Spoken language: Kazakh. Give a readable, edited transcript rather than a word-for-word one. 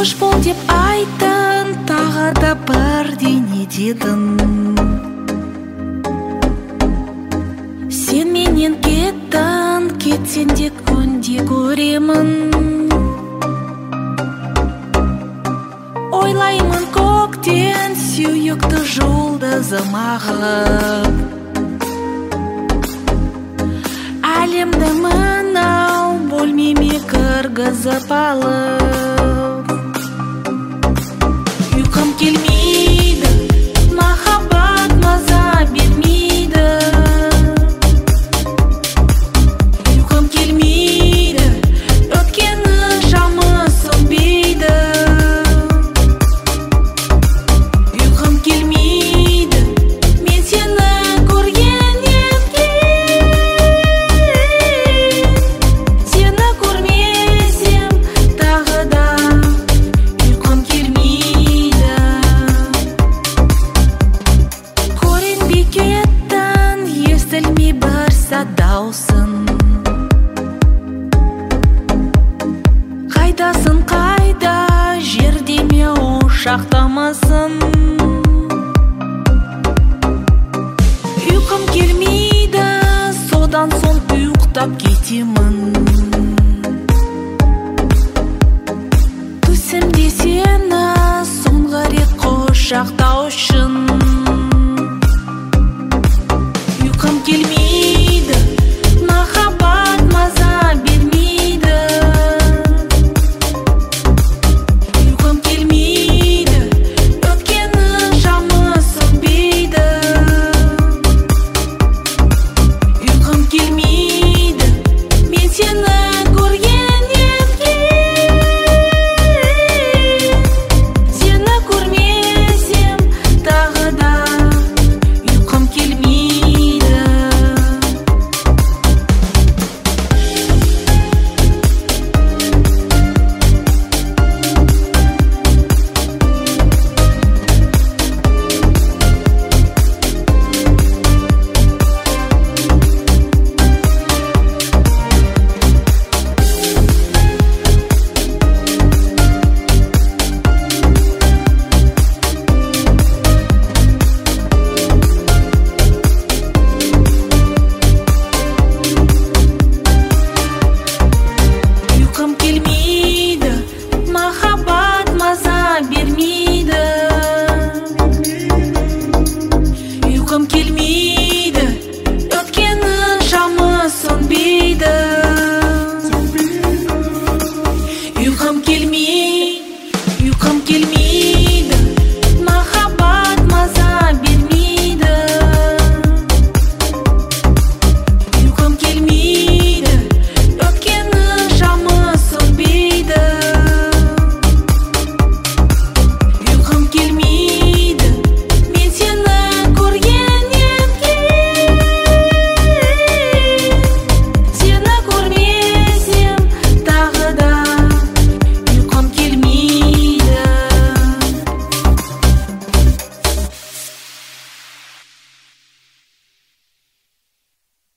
қош бол деп айттың, тағы да бірдеңе дедің. Сен менен кеттің, кетсең де күнде көремін. Ойлаймын көктен сүйікті жұлдызым ағып, әлемді мынау бөлмеме кіргізіп алып. Ұйқым келмейді, махаббат маза бермейді. Ұйқым келмейді, өткені шамы сөнбейді. Ұйқым келмейді, мен сені көргеннен кейін. Сені көрмесем тағы да ұйқым келмейді. Көрінбей кеттің, естілмей бір сәт даусың. Қайдасың, қайда, жерде ме, ошақтамасың? Ұйқым келмейді, содан соң ұйықтап кетемін. Түсімде сені соңғы рет құшақтау үшін.